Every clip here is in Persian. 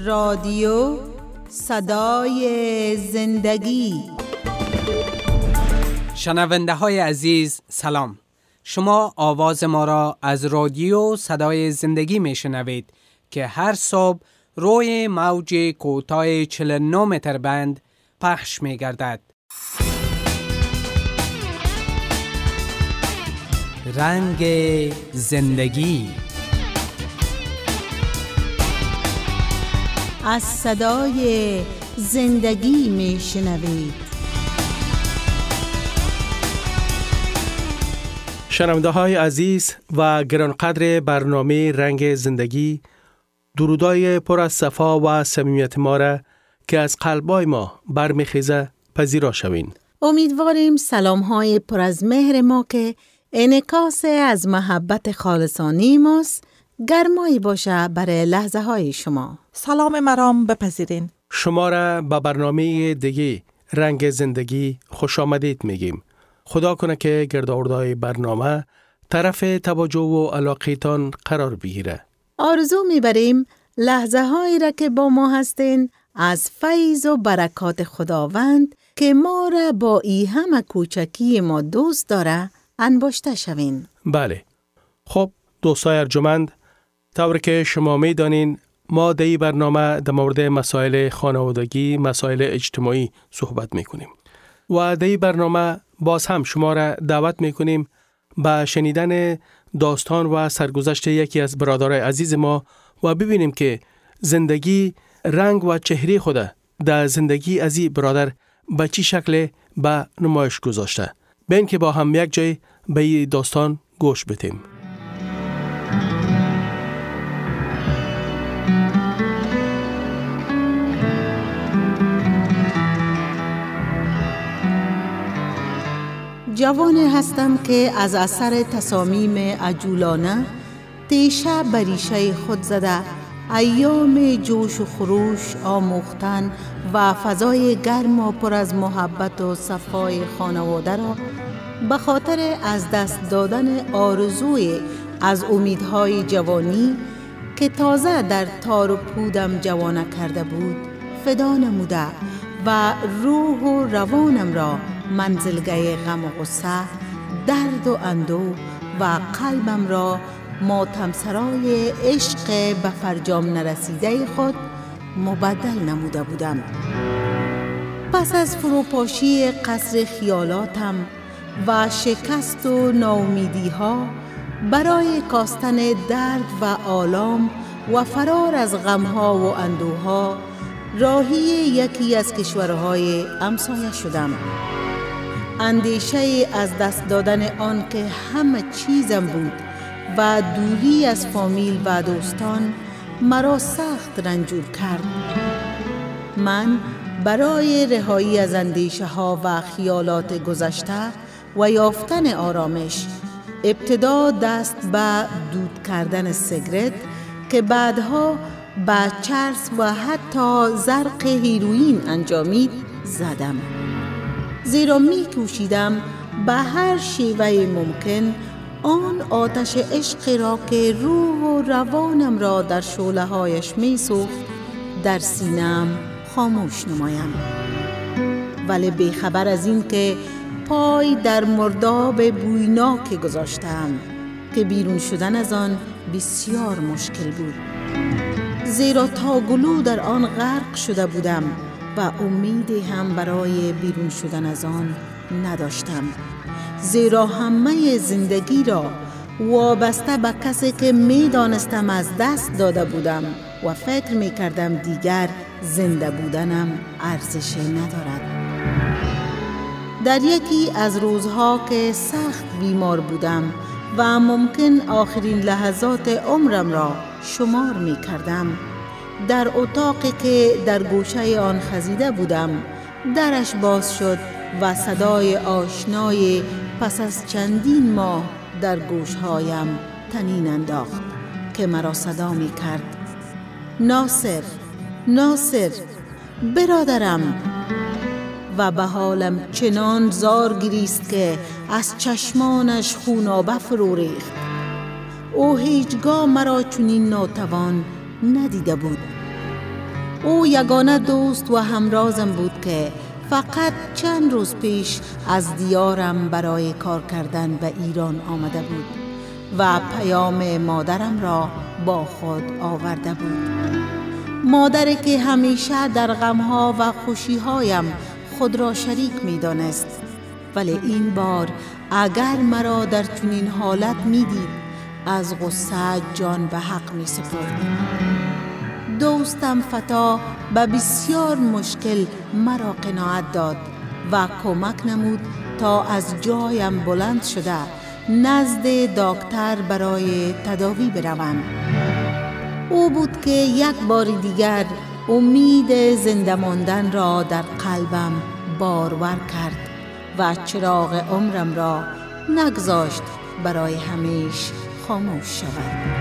رادیو صدای زندگی. شنونده های عزیز سلام. شما آواز ما را از رادیو صدای زندگی می شنوید که هر صبح روی موج کوتاه 49 متر بند پخش می گردد. رنگ زندگی. از صدای زندگی می شنوید. شنونده های عزیز و گرانقدر برنامه رنگ زندگی، درودای پر از صفا و صمیمیت ما را که از قلبای ما برمیخیزه پذیرا شوین. امیدواریم سلام های پر از مهر ما که انعکاس از محبت خالصانه ماست گرمایی باشه برای لحظه های شما. سلام مرام بپذیرین. شما را به برنامه دیگه رنگ زندگی خوش آمدید میگیم. خدا کنه که گردآوردهای برنامه طرف توجه و علاقیتان قرار بگیره. آرزو میبریم لحظه هایی را که با ما هستین از فیض و برکات خداوند که ما را با ای همه کوچکی ما دوست داره انباشته شوین. بله. خب دوستای ارجمند، طور که شما میدانین ما در این برنامه در مورد مسائل خانوادگی، مسائل اجتماعی صحبت میکنیم و در این برنامه باز هم شما را دعوت میکنیم به شنیدن داستان و سرگذشت یکی از برادرای عزیز ما و ببینیم که زندگی رنگ و چهره خود در زندگی از این برادر به چی شکل به نمایش گذاشته. بین که با هم یک جای به این داستان گوش بدیم. جوانی هستم که از اثر تصامیم عجولانه تیشه بریشه خود زده ایام جوش و خروش آموختن و فضای گرم و پر از محبت و صفای خانواده را به خاطر از دست دادن آرزوی از امیدهای جوانی که تازه در تار و پودم جوانه کرده بود فدا نموده و روح و روانم را منزلگاه غم و غصه، درد و اندوه و قلبم را ماتم سرای عشق به فرجام نرسیده خود مبدل نموده بودم. پس از فروپاشی قصر خیالاتم و شکست و ناامیدی ها برای کاستن درد و آلام و فرار از غمها و اندوها راهی یکی از کشورهای همسایه شدم. اندیشه از دست دادن آن که همه چیزم بود و دوری از فامیل و دوستان مرا سخت رنجور کرد. من برای رهایی از اندیشه ها و خیالات گذشته و یافتن آرامش ابتدا دست به دود کردن سیگرت که بعدها به چرس و حتی زرق هیروئین انجامید زدم. زیرا می کوشیدم به هر شیوه ممکن آن آتش عشق را که روح و روانم را در شعله هایش می سوخت در سینه‌ام خاموش نمایم. ولی بیخبر از این که پای در مرداب بویناک گذاشتم که بیرون شدن از آن بسیار مشکل بود، زیرا تا گلو در آن غرق شده بودم و امیدی هم برای بیرون شدن از آن نداشتم، زیرا همه زندگی را وابسته به کسی که می دانستم از دست داده بودم و فکر می کردم دیگر زنده بودنم ارزش ندارد. در یکی از روزها که سخت بیمار بودم و ممکن آخرین لحظات عمرم را شمار می کردم، در اتاقی که در گوشه آن خزیده بودم درش باز شد و صدای آشنای پس از چندین ماه در گوشهایم طنین انداخت که مرا صدا می کرد: ناصر، ناصر، برادرم. و به حالم چنان زار گریست که از چشمانش خونابه فرو ریخت. او هیچگاه مرا چنین ناتوان ندیده بود. او یگانه دوست و همرازم بود که فقط چند روز پیش از دیارم برای کار کردن به ایران آمده بود و پیام مادرم را با خود آورده بود. مادری که همیشه در غمها و خوشیهایم خود را شریک می دانست، ولی این بار اگر مرا در چنین حالت می دید از غصه جان به حق می سپرد. دوستم فتا به بسیار مشکل مرا قناعت داد و کمک نمود تا از جایم بلند شده نزد دکتر برای تداوی بروم. او بود که یک بار دیگر امید زنده ماندن را در قلبم بارور کرد و چراغ عمرم را نگذاشت برای همیشه خاموش شود.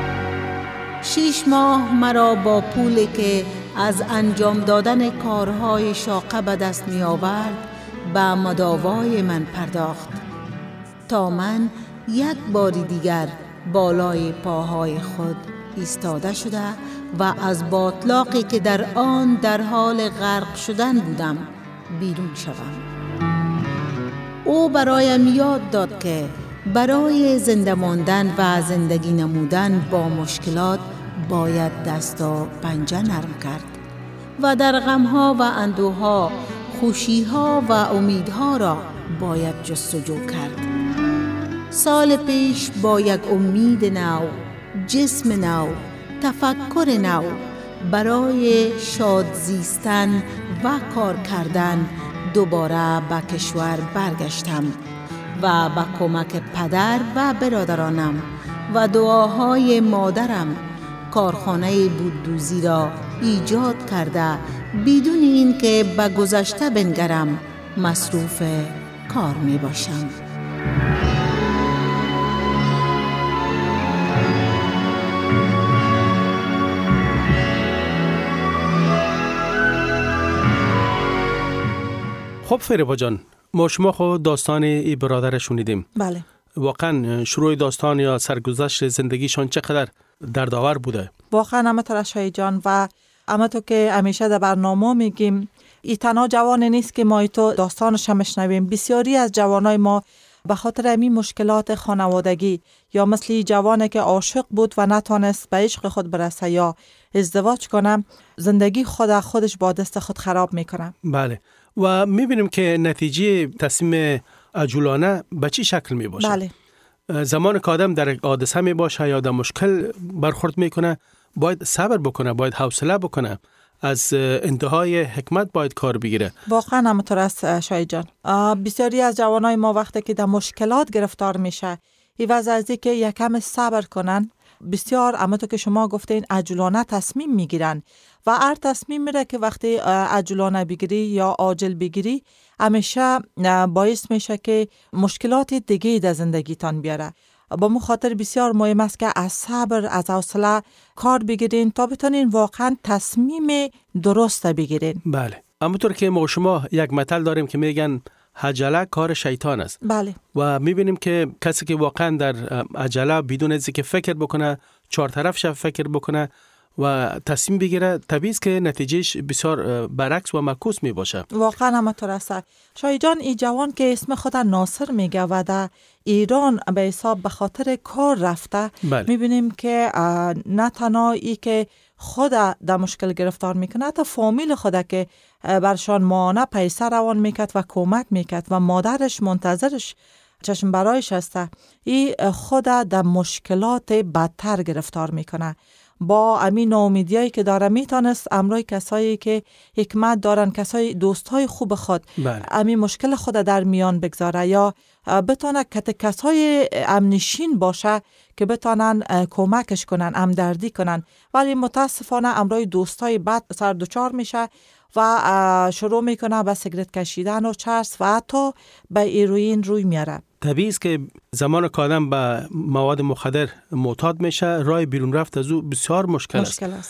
6 ماه مرا با پولی که از انجام دادن کارهای شاقه به دست می آورد به مداوای من پرداخت تا من یک بار دیگر بالای پاهای خود ایستاده شده و از باطلاقی که در آن در حال غرق شدن بودم بیرون شوم. او برایم یاد داد که برای زنده ماندن و زندگی نمودن با مشکلات باید دست و پنجه نرم کرد و در غمها و اندوها خوشیها و امیدها را باید جستجو کرد. سال پیش با یک امید نو، جسم نو، تفکر نو برای شاد زیستن و کار کردن دوباره به کشور برگشتم و با کمک پدر و برادرانم و دعاهای مادرم کارخانه بوددوزی را ایجاد کرده بدون این که به گذشته بنگرم مصروف کار می باشم. خب فریبا جان، ما شما خود داستان ای برادر شنیدیم. بله. واقعا شروع داستان یا سرگذشت زندگیشان چقدر دردآور بوده. واقعا همه شای جان و اما تو که همیشه در برنامه میگیم ای تنها جوان نیست که ما تو داستانش هم شنویم. بسیاری از جوانای ما به خاطر همین مشکلات خانوادگی یا مثل جوانی که عاشق بود و نتونست به عشق خود برسه یا ازدواج کنه زندگی خودش با دست خود خراب میکنه. بله. و میبینیم که نتیجه تصمیم عجولانه به چی شکل می باشه؟ بله. زمان که آدم در حادثه می باشه یا در مشکل برخورد میکنه باید صبر بکنه، باید حوصله بکنه، از انتهای حکمت باید کار بگیره. واقعا همونطور است شای جان. بسیاری از جوانای ما وقتی که در مشکلات گرفتار میشه ایواز از اینکه یکم صبر کنن بسیار همونطور که شما گفتین عجولانه تصمیم میگیرن و هر تصمیم میره که وقتی عجولانه بگیری یا عاجل بگیری همیشه باعث میشه که مشکلات دیگه در زندگیتان بیاره. با مخاطر بسیار مهم است که از صبر از حوصله کار بگیرین تا بتونین واقعا تصمیم درست بگیرین. بله. همونطور که ما شما یک مثل داریم که میگن عجله کار شیطان است. بله. و میبینیم که کسی که واقعا در عجله بدون از اینکه فکر بکنه، چهار طرفش فکر بکنه و تصمیم بگیره، طبیعی است که نتیجهش بسیار برعکس و معکوس می باشه. واقعا همینطور است. شای جان ای جوان که اسم خود ناصر میگه و در ایران به حساب به خاطر کار رفته، بله. میبینیم که نه تنها ای که خود در مشکل گرفتار میکنه، حتی فامیل خود که برشان مانع پیسه روان میکرد و کمک میکرد و مادرش منتظرش چشم برایش هسته، ای خود در مشکلات بدتر گرفتار میکنه. با امین ناامیدیایی که داره میتونست امروی کسایی که حکمت دارن، کسای دوستای خوب خود امین مشکل خود در میان بگذاره یا بتونه کسای امنشین باشه که بتونن کمکش کنن، همدردی کنن، ولی متاسفانه امروی دوستای بد سر دچار میشه و شروع میکنه به سیگرت کشیدن و چرس و حتی به هیروئین روی میاره. طبیعی است که زمان که آدم به مواد مخدر معتاد میشه راه بیرون رفت از او بسیار مشکل است.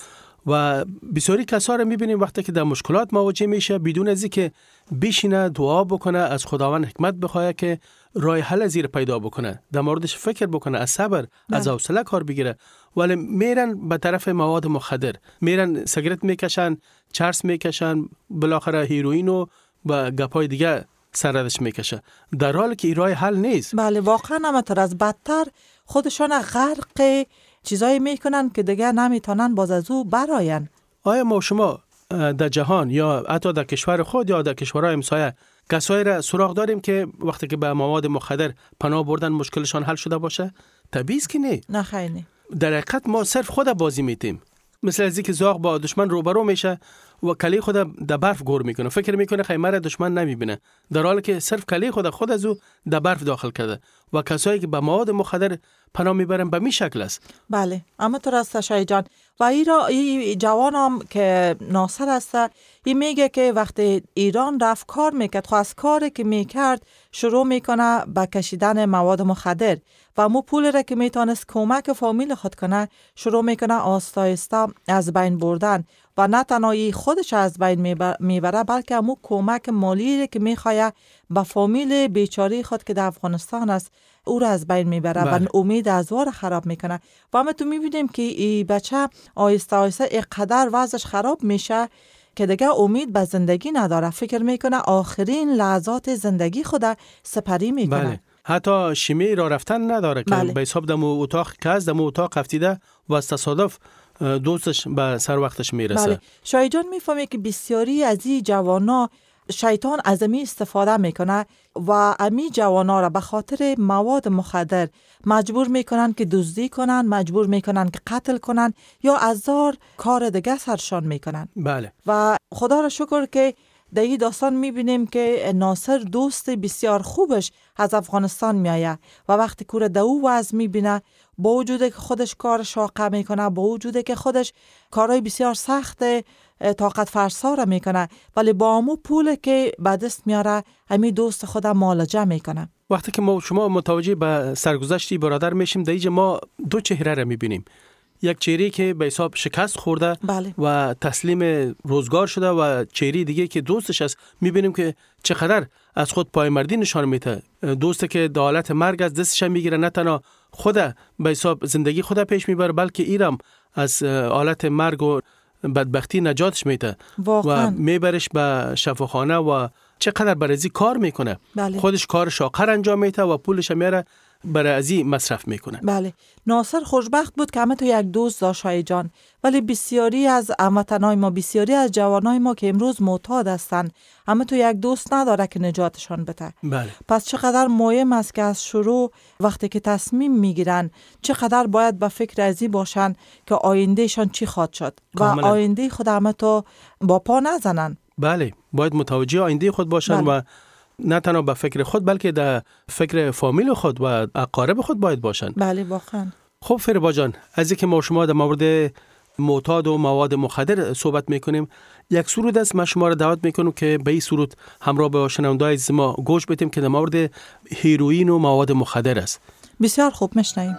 و بسیاری کسا رو میبینیم وقتی که در مشکلات مواجه میشه بدون از اینکه بشینه دعا بکنه از خداوند حکمت بخواه که راه حل زیر پیدا بکنه، در موردش فکر بکنه، از صبر از حوصله کار بگیره، ولی میرن به طرف مواد مخدر، میرن سیگرت میکشن، چرس میکشن، بالاخره هیروئین و گپای دیگه سردش میکشه، در حالی که این راه حل نیست. بله واقعا همینطور، از بدتر خودشان غرق چیزایی میکنن که دیگه نمیتونن باز از او براین. آیا ما شما در جهان یا حتی در کشور خود یا در کشورهای همسایه کسایی را سراغ داریم که وقتی که به مواد مخدر پناه بردن مشکلشان حل شده باشه؟ طبیعی است که نه. نه خیلی. در حقیقت ما صرف خود بازی میتیم، مثل از اینکه زاغ با دشمن روبرو میشه و کلی خود در برف گور میکنه، فکر میکنه خیمه دشمن نمیبینه، در حالی که صرف کلی خود از او در برف داخل کرده. و کسایی که به مواد مخدر پناه میبرن به می شکل است. بله اما تو راست شای جان. و این جوان هم که ناصر است، این میگه که وقتی ایران رفت کار میکرد، خواست از کاری که میکرد شروع میکنه به کشیدن مواد مخدر و مو پول را که میتونست کمک فامیل خود کنه شروع میکنه آستا آستا از بین بردن و نه تنها خودش از بین میبره بلکه مو کمک مالی که میخواه به فامیل بیچاره خود که در افغانستان است او را از بین میبره و امید از وار خراب میکنه. و همه تو میبینیم که این بچه آیسته آیسته اینقدر وضعش خراب میشه که دیگه امید به زندگی نداره، فکر میکنه آخرین لحظات زندگی خود سپری میکنه. بله. حتی شیمی را رفتن نداره که به حساب دمو اتاق که از دمو اتاق افتیده و از تصادف دوستش به سر وقتش میرسه. بله. شای جان میفهمه که بسیاری از این جوانا شیطان از امی استفاده میکنه و امی جوانا را به خاطر مواد مخدر مجبور میکنن که دزدی کنن، مجبور میکنن که قتل کنن یا هزار کار دیگه سرشان میکنن. بله. و خدا را شکر که در این داستان میبینیم که ناصر دوست بسیار خوبش از افغانستان میایه و وقتی که در او وضع میبینه، با وجود که خودش کار شاقه میکنه، با وجود که خودش کارهای بسیار سخت طاقت فرسا را میکنه، ولی با امو پول که به دست میاره همی دوست خودم معالجه میکنه. وقتی که شما متوجه به سرگذشتی برادر میشیم، در اینجا ما دو چهره را میبینیم. یک چهره که به حساب شکست خورده و تسلیم روزگار شده و چهره دیگه که دوستش است، میبینیم که چقدر از خود پایمردی نشان میده. دوستی که در حالت مرگ از دستش میگیره، نه تنها خود به حساب زندگی خود پیش میبره بلکه ایرم از حالت مرگ و بدبختی نجاتش میده و میبرش به شفاخانه و چقدر برای کار میکنه. خودش کار شاقر انجام میده و پولش میاره برای ازی مصرف میکنه. بله. ناصر خوشبخت بود که همه تو یک دوست داشت شای جان، ولی بسیاری از هموطنای ما، بسیاری از جوانای ما که امروز معتاد هستند، همه تو یک دوست نداره که نجاتشان بده. بله. پس چقدر مهم است که از شروع وقتی که تصمیم میگیرن چقدر باید به فکر ازی باشن که آیندهشان چی خواهد شد و آینده خود همه تو با پا نزنن. بله، باید متوجه آینده خود باشن و نه تنها به فکر خود بلکه در فکر فامیل خود و اقارب خود باید باشن. بله واقعا. خب فریبا جان، از اینکه ما شما در مورد معتاد و مواد مخدر صحبت میکنیم، یک سرود است ما شما را دعوت میکنم که به این سرود همراه با شنونده‌های عزیز ما گوش بدیم که در مورد هیروئین و مواد مخدر است. بسیار خوب، میشنویم.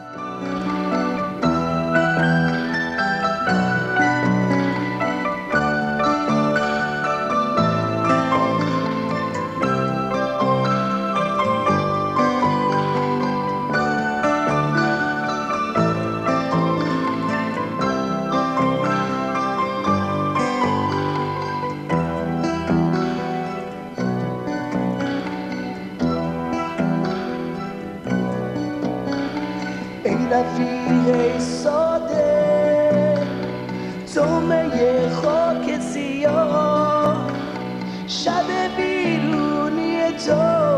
رفیق ساده تومه خاک سیاه، شب بیرونی تو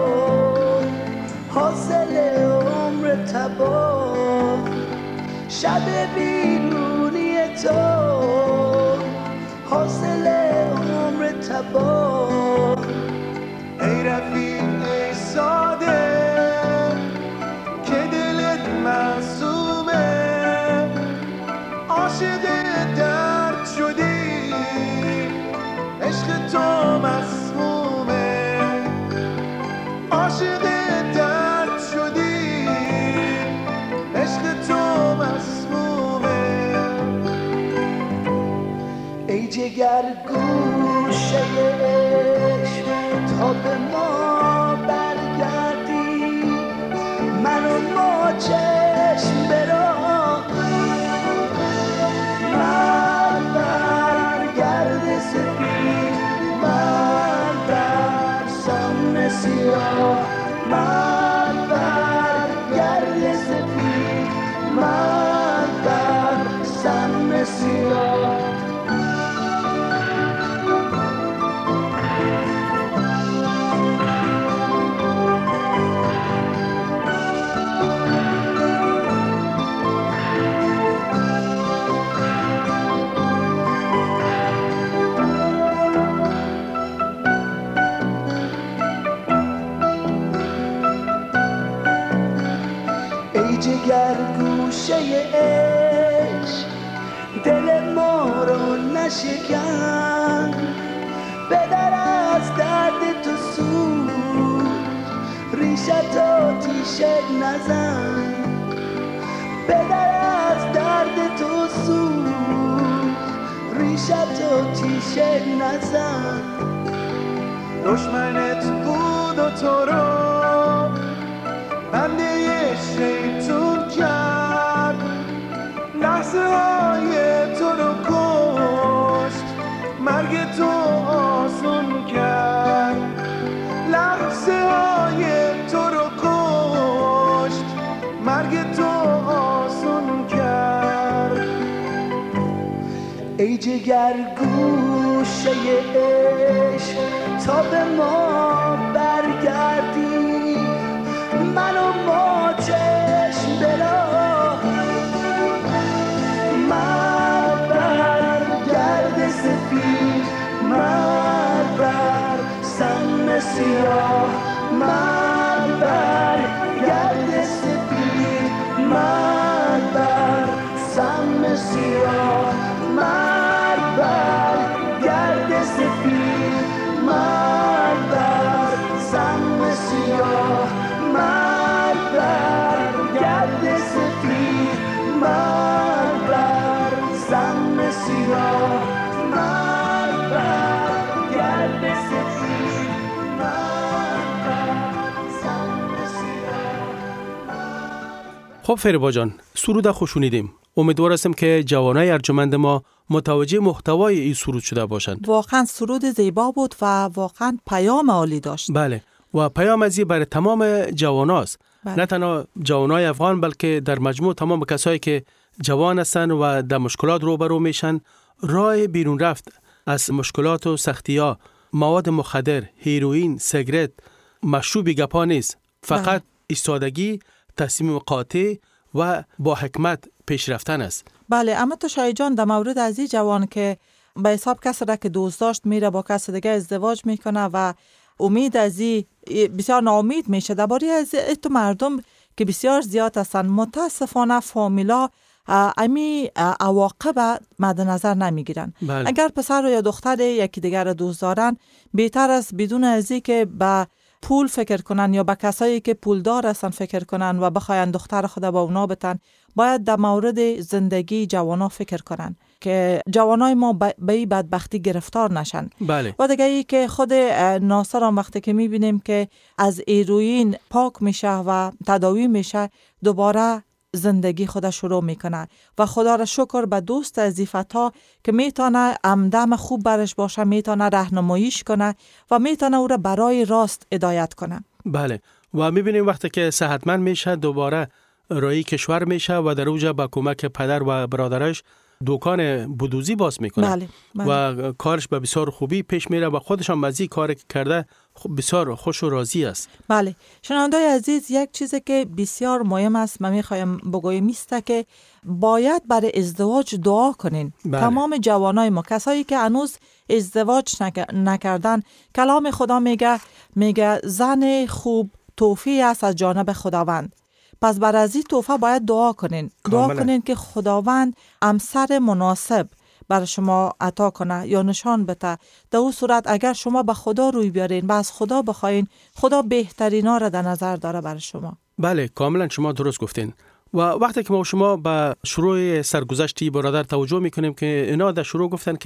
حاصل عمر تباه، شب بیرونی تو حاصل عمر تباه. ای رفیق ساده عاشق درد شدی، عشق تو مسمومه، عاشق درد شدی، عشق تو مسمومه. جگر گوشه عشق تا به ما برگردی، من و ما چشم به راه، من بر گرد سفید، من بر سام سیاه، من بر گرد سفید، من بر سام سیاه. ای جگر گوشه عشق دل ما رو نشکن، بدر از درد تو سوز ریشت آتیش نزن، بدر از درد تو سوز ریشت آتیش نزن. دشمنت بود و تو رو بنده شیطون کرد، لحظه های تو رو کشت، مرگ تو آسون کرد، لحظه های تو رو کشت، مرگ تو آسون کرد. ای جگر گوشه عشق تا به ما برگردی، من و ما چشم به راه، من بر گرد سفید، من بر سم سیاه، من بر گرد سفید، من بر سم سیاه، من بر گرد سفید، من بر سم سیاه، من بر گرد سفید، من بر سم سیاه، من بر گرد سفید، من بر سم سیاه. خب فریبا جان، سرود خوش شنیدیم. امیدوار هستم که جوانای ارجمند ما متوجه محتوای این سرود شده باشند. واقعا سرود زیبا بود و واقعا پیام عالی داشت. بله، و پیام از این برای تمام جواناست. بله. نه تنها جوانای افغان بلکه در مجموع تمام کسایی که جوان هستند و در مشکلات روبرو میشن، راه بیرون رفت از مشکلات و سختی‌ها مواد مخدر، هیروئین، سیگرت، مشروب گپا نیست. فقط ایستادگی، تصمیم قاطع و با حکمت پیش رفتن است. بله، اما تو شای جان در مورد از این جوان که به حساب کسی را که دوست داشت میره با کسی دیگه ازدواج میکنه و امید از این بسیار ناامید میشه، درباره از تو مردم که بسیار زیاد هستن، متاسفانه فامیلا امی عواقب مد نظر نمیگیرن. بله. اگر پسر یا دختر یکی دیگر را دوست دارن، بهتر است بدون از این که به پول فکر کنن یا به کسایی که پولدار هستن فکر کنن و بخواین دختر خود با اونا بتن، باید در مورد زندگی جوانا فکر کنن که جوانای ما به این بدبختی گرفتار نشن. بله. و دیگه ای که خود ناصر هم وقتی که میبینیم که از هیروئین پاک میشه و تداوی میشه، دوباره زندگی خود شروع میکنه و خدا را شکر به دوست عزیفتا که میتونه همدم خوب برش باشه، میتونه راهنماییش کنه و میتونه او را برای راست هدایت کنه. بله، و میبینیم وقتی که صحتمند میشه دوباره رای کشور میشه و در اوجا با کمک پدر و برادرش دکان بودوزی باز میکنه. بله، بله. و کارش به بسیار خوبی پیش میره و خودش هم مزی کار کرده بسیار خوش و راضی است. بله، شنوندای عزیز، یک چیزی که بسیار مهم است من میخوایم بگویم است که باید برای ازدواج دعا کنین. بله. تمام جوانای ما، کسایی که هنوز ازدواج نکردن، کلام خدا میگه زن خوب توفیق است از جانب خداوند. پس بر از این توفیق باید دعا کنین. دعا کنین که خداوند همسر مناسب بر شما عطا کنه یا نشان بده. در اون صورت اگر شما به خدا روی بیارین و از خدا بخواین، خدا بهترینا را در نظر داره برای شما. بله، کاملا شما درست گفتین. و وقتی که ما شما به شروع سرگذشتی برادر توجه میکنیم که اینا در شروع گفتن که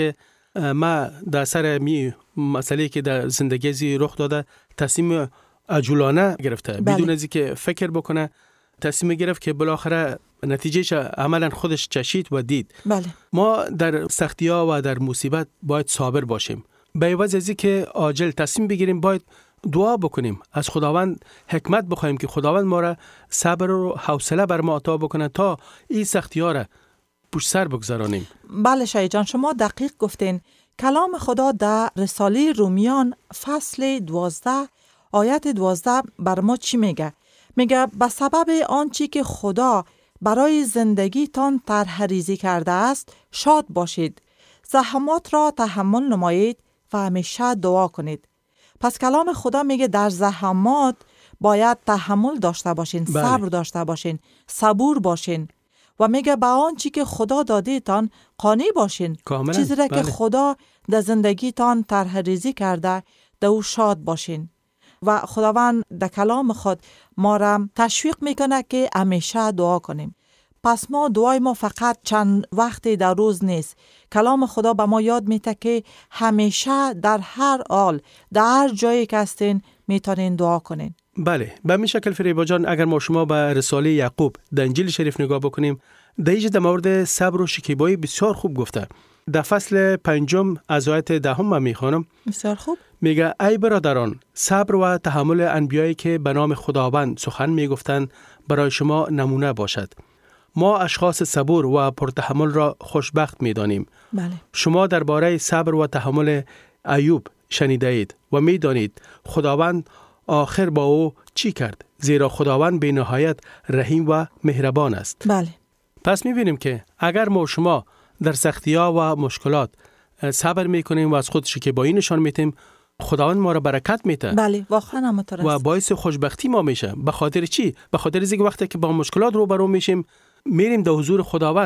ما در سر می مسئله که در زندگی زی رخ داده تصمیم عجولانه گرفته. بدون از اینکه فکر بکنه تصمیم گرفت که بالاخره نتیجهش عملا خودش چشید و دید. ما در سختی‌ها و در مصیبت باید صابر باشیم. به عوض از اینکه عاجل تصمیم بگیریم باید دعا بکنیم، از خداوند حکمت بخوایم که خداوند ما را صبر و حوصله بر ما عطا بکنه تا این سختی‌ها را پشت سر بگذارانیم. بله شهید جان، شما دقیق گفتین. کلام خدا در رساله رومیان فصل 12 آیت 12 بر ما چی میگه؟ میگه به سبب آنچه که خدا برای زندگیتان طرح ریزی کرده است شاد باشید، زحمات را تحمل نمایید و همیشه دعا کنید. پس کلام خدا میگه در زحمات باید تحمل داشته باشین، صبر داشته باشین، صبور باشین و میگه به آنچه که خدا دادیتان قانع باشین. چیزی را که خدا در زندگیتان طرح ریزی کرده در او شاد باشین. و خداوند در کلام خود ما را تشویق میکنه که همیشه دعا کنیم. پس ما دعای ما فقط چند وقتی در روز نیست. کلام خدا به ما یاد میده که همیشه در هر حال، در هر جایی که هستین میتونین دعا کنین. بله، به همین شکل فریبا جان اگر ما شما به رساله یعقوب در انجیل شریف نگاه بکنیم، در اینجا در مورد صبر و شکیبایی بسیار خوب گفته. در فصل 5 از آیت 10 من میخوانم. بسیار خوب. میگه ای برادران، صبر و تحمل انبیایی که به نام خداوند سخن میگفتند برای شما نمونه باشد. ما اشخاص صبور و پرتحمل را خوشبخت میدانیم. بله. شما درباره صبر و تحمل ایوب شنیده اید و میدانید خداوند آخر با او چی کرد، زیرا خداوند بی نهایت رحیم و مهربان است. بله. پس میبینیم که اگر ما شما در سختی‌ها و مشکلات صبر میکنیم و از خود شکیبایی نشان میدیم، خداوند ما را برکت میده. بله، واقعا همونطور است. و باعث خوشبختی ما میشه. به خاطر چی؟ به خاطر اینکه وقتی که با مشکلات روبرو میشیم، میریم در حضور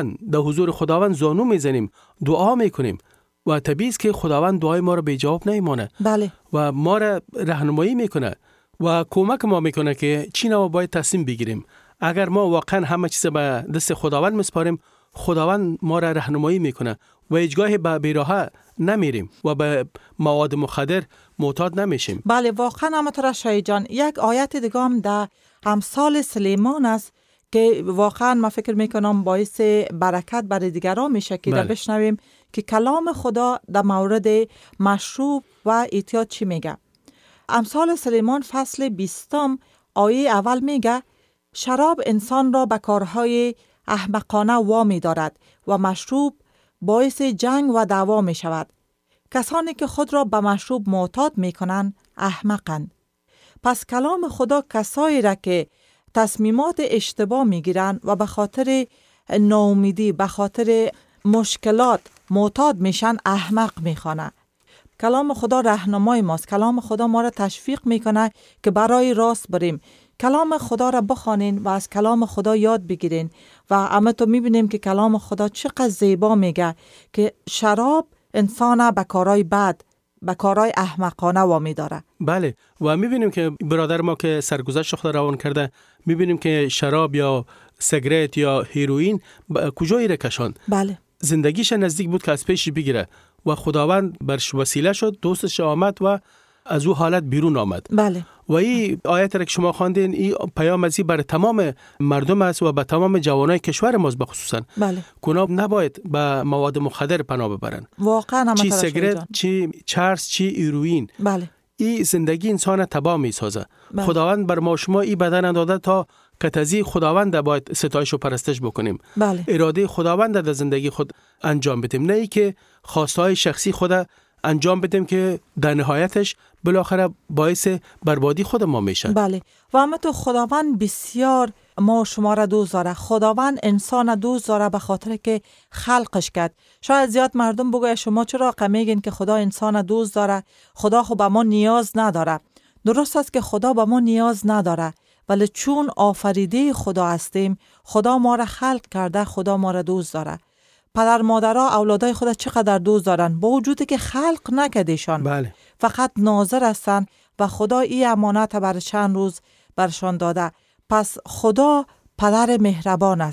خداوند زانو میزنیم، دعا میکنیم و طبیعی است که خداوند دعای ما را بی جواب نمیمانه. بله. و ما را راهنمایی میکنه و کمک ما میکنه که چی نوع باید تصمیم بگیریم. اگر ما واقعا همه چیز به دست خداوند مسپاریم، خداوند ما را راهنمایی میکنه و هیچگاه به بیراهه نمیریم و به مواد مخدر معتاد نمیشیم. بله، واقعا همونطور شهید جان. یک آیت دیگه هم در امثال سلیمان است که واقعا من فکر میکنم باعث برکت برای دیگران میشه که در بشنویم که کلام خدا در مورد مشروب و اعتیاد چی میگه. امثال سلیمان فصل 20 آیه اول میگه شراب انسان را به کارهای احمقانه وامی دارد و مشروب باعث جنگ و دعوا می شود. کسانی که خود را به مشروب معتاد می کنند احمقند. پس کلام خدا کسایی را که تصمیمات اشتباه می گیرند و به خاطر ناامیدی، به خاطر مشکلات معتاد میشن احمق می خوانه. کلام خدا راهنمای ماست. کلام خدا ما را تشویق می کنه که برای راست بریم. کلام خدا را بخوانین و از کلام خدا یاد بگیرین و اما تو میبینیم که کلام خدا چقدر زیبا میگه که شراب انسان به کارهای بد، به کارهای احمقانه وامی داره. بله، و میبینیم که برادر ما که سرگذشت خود روان کرده، میبینیم که شراب یا سیگرت یا هیروئین کجایی را کشاند. بله. زندگیش نزدیک بود که از پیش بگیره و خداوند برش وسیله شد، دوستش آمد و از او حالت بیرون آمد. بله. و این آیت را که شما خواندین، این پیام ازی برای تمام مردم است و به تمام جوانای کشور ما بخصوصا. بله. اونا نباید به مواد مخدر پناه ببرن. واقعا چی سیگرت، چی چرس، چی هیروئین. بله. این زندگی انسان تباه میسازه. بله. خداوند بر ما شما این بدن داده تا کتازی خداوند باید ستایش و پرستش بکنیم. بله. اراده خداوند در زندگی خود انجام بدیم، نه ای که خواستهای شخصی خود انجام بدیم که در نهایتش بالاخره باعث بربادی خود ما میشه. بله. و اما تو خداوند بسیار ما شما را دوست داره. خداوند انسان دوست داره به خاطر که خلقش کرد. شاید زیاد مردم بگوید شما چرا میگین که خدا انسان دوست داره؟ خدا خب به ما نیاز نداره. درست است که خدا به ما نیاز نداره، ولی چون آفریده خدا هستیم، خدا ما را خلق کرده، خدا ما را دوست داره. پدر مادرها اولادای خود چقدر دوست دارن با وجودی که خلق نکردشان. بله. فقط ناظر هستن و خدا این امانت بر چند روز برشان داده. پس خدا پدر مهربان است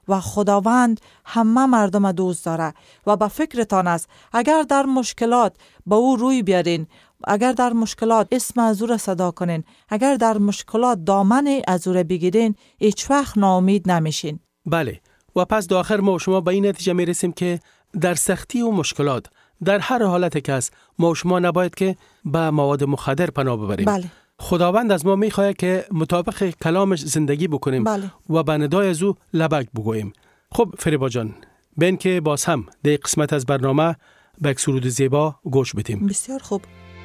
و خداوند همه مردم دوست داره و به فکرتان است اگر در مشکلات به او روی بیارین، اگر در مشکلات اسم از او را صدا کنین، اگر در مشکلات دامن از او را بگیرین، هیچ وقت ناامید نمیشین. بله، و پس در آخر ما و شما به این نتیجه میرسیم که در سختی و مشکلات در هر حالت که است ما و شما نباید که به مواد مخدر پناه ببریم. بله. خداوند از ما میخواهد که مطابق کلامش زندگی بکنیم. بله. و به ندای از او لبک بگوییم. خب فریبا جان، بین که باز هم در قسمت از برنامه به یک سرود زیبا گوش بدیم. بسیار خوب.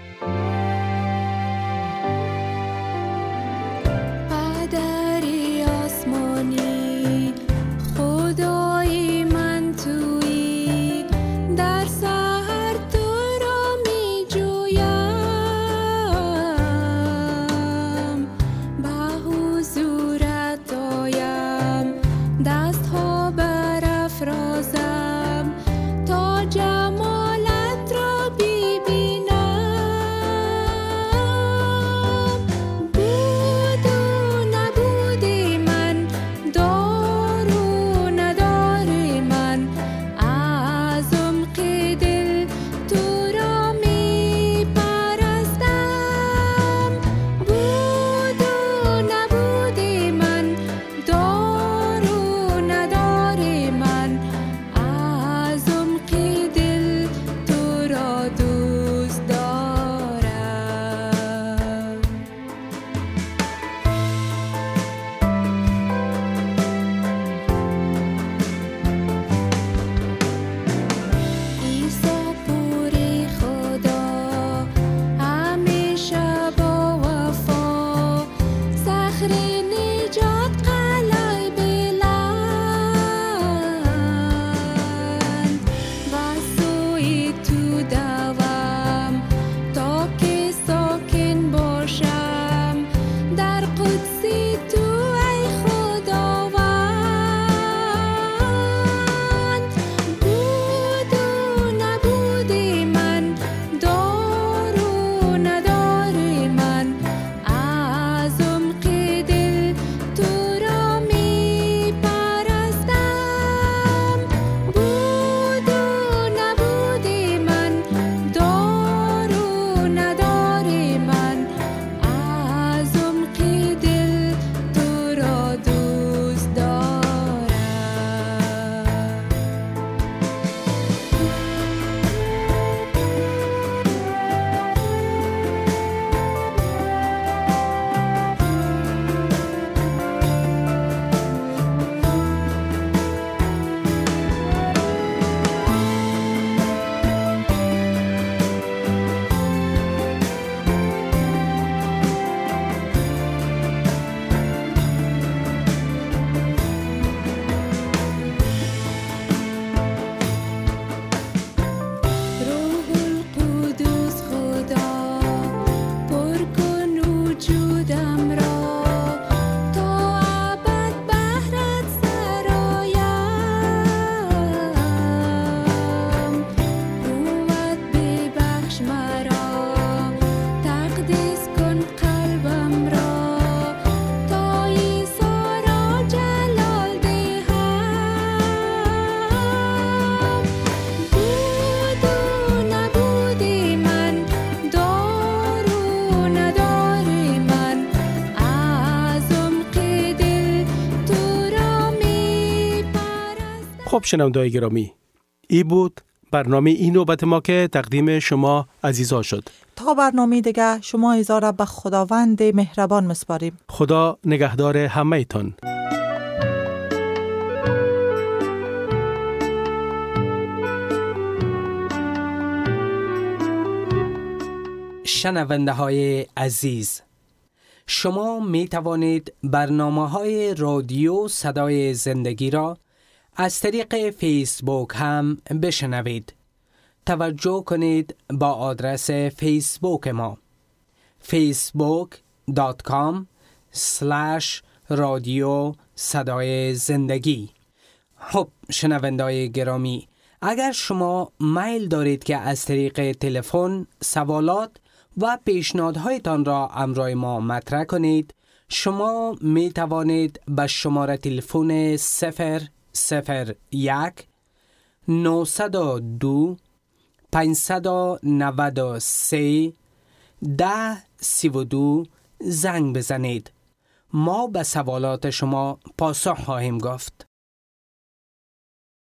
خب شنونده‌های گرامی، این بود برنامه این نوبت ما که تقدیم شما عزیزان شد. تا برنامه دیگه شما ایزا به خداوند مهربان مسپاریم. خدا نگهدار همه ایتان. شنونده های عزیز، شما می توانید برنامه های رادیو صدای زندگی را از طریق فیسبوک هم بشنوید. توجه کنید با آدرس فیسبوک ما facebook.com/رادیو صدای زندگی. خب شنونده‌های گرامی، اگر شما میل دارید که از طریق تلفن سوالات و پیشنهادهایتان را همراه ما مطرح کنید، شما می توانید به شماره تلفن 0 01 902 593 1032 زنگ بزنید. ما به سوالات شما پاسخ خواهیم گفت.